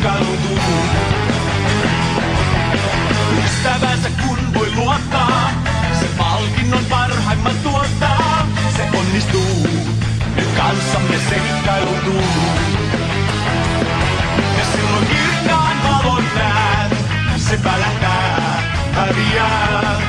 seikkailun tuu. Ystävänsä kun voi luottaa, se palkinnon parhaimman tuottaa. Se onnistuu, nyt kanssamme seikkailun tuu. Ja silloin kirkkaan valon näet, se välähtää, häviää.